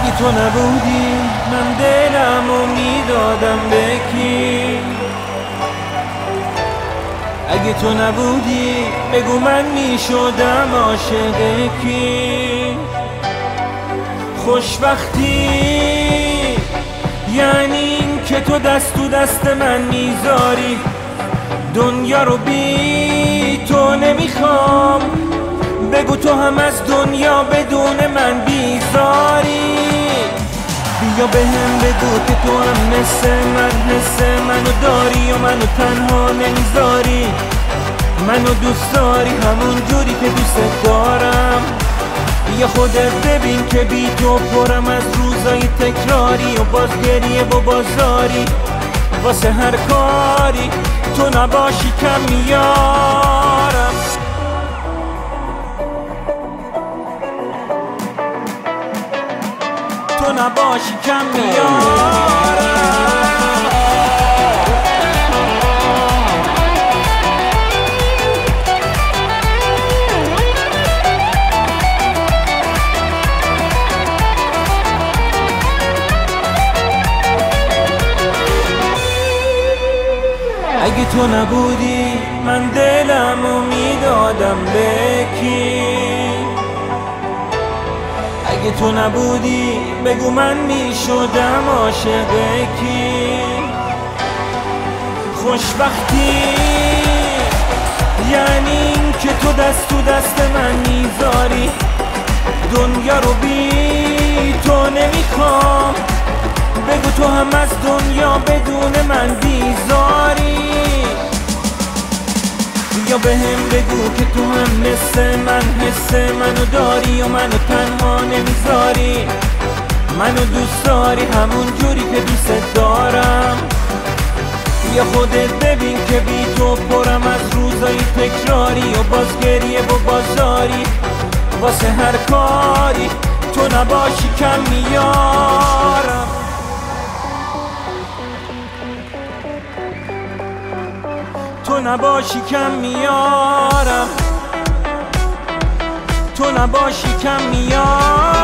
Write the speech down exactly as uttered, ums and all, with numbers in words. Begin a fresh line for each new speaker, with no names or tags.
اگه تو نبودی من دلمو میدادم به کی؟ اگه تو نبودی بگو من میشدم عاشق کی؟ خوشبختی یعنی این که تو دست تو دست من میذاری، دنیا رو بی تو نمیخوام، بگو تو هم از دنیا بدون من بیزاری. بیا به هم بگو که تو هم مثل من حس منو داری و منو تنها نمیذاری، منو دوست داری همون جوری که دوست دارم. بیا خودت ببین که بی تو پرم از روزای تکراری و باز گریه و بازاری، واسه هر کاری تو نباشی کم میارم. تو نباشی کم میارم. اگه تو نبودی من دلمو میدادم به کی؟ اگه تو نبودی بگو من میشدم عاشق کی؟ خوشبختی یعنی این که تو دست تو دست من میذاری، دنیا رو بی تو نمیخوام، بگو تو هم از دنیا بدون من بیزاری. بیا به هم بگو که تو هم مثل من حس منو داری و منو تنها نمیذاری، منو دوست داری همون جوری که دوست دارم. بیا خودت ببین که بی تو پرم از روزای تکراری و باز گریه و بازاری، واسه هر کاری تو نباشی کم میارم. تو نباشی کم میارم. تو نباشی کم میارم.